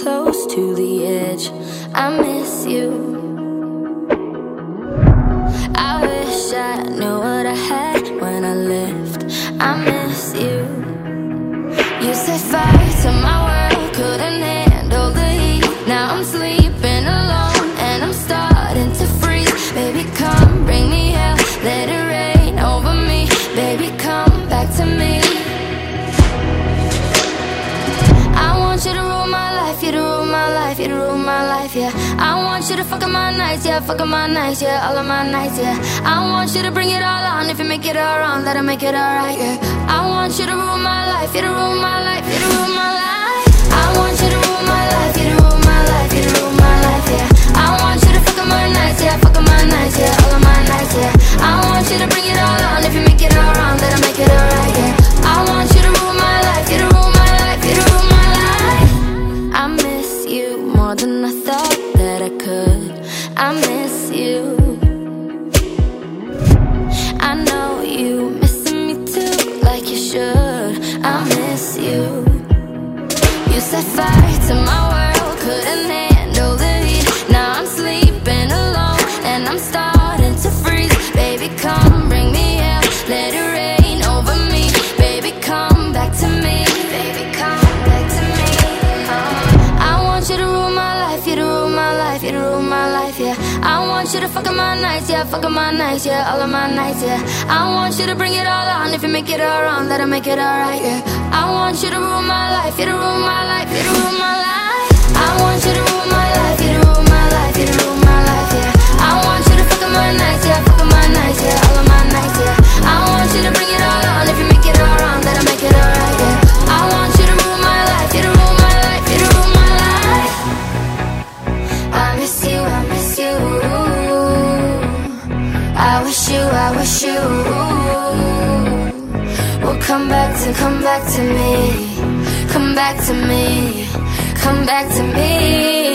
close to the edge. I miss you. I wish I knew what I had when I left. I miss you. You set fire to my world, couldn't handle the heat. Now I'm sleeping alone and I'm starting to freeze. Baby, come bring me hell, let it rain over me. Baby, come back to me. I want you to rule my life, you to rule my life, you to rule my life, yeah. I want you to fuck up my nights, yeah, fuck up my nights, yeah, all of my nights, yeah. I want you to bring it all on, if you make it all wrong, that'll make it alright, yeah. I want you to rule my life, you to rule my life, you to rule my life. I want you to rule my life, you to rule my life, you to rule my life, yeah. I want you to fuck up my nights, yeah, fuck up my nights, yeah, all of my nights, yeah. I want you to bring it all on, if you make it all wrong, that'll make it alright, yeah. I want you to rule my life, you to rule my life, you to rule my life. I miss you more than I thought that I could. I miss you. I know you missing me too, like you should. I miss you. You set fire to my world, couldn't handle the heat. Now I'm sleeping alone and I'm starting to freeze. Baby, come bring me hell, let it rain over me. Baby, come back to me. Baby, come back to me. I want you to rule my life, you to rule my life, you to rule my life, yeah. I want you to fuck up my nights, yeah, fuck up my nights, yeah, all of my nights, yeah. I want you to bring it all on, if you make it all wrong, that'll make it alright, yeah. I want you to rule my life, you to rule my life, you to rule my life. I want you to rule my life, you to rule my life, you to rule my life, yeah. I want you to fuck up my nights, yeah, fuck up my nights, yeah, all of my nights, yeah. I want you to bring it all on, if you make it all wrong, that'll make it alright, yeah. I want you to rule my life, you to rule my life, you to rule my life. I miss you, I miss you. I wish you will come back to me, come back to me, come back to me.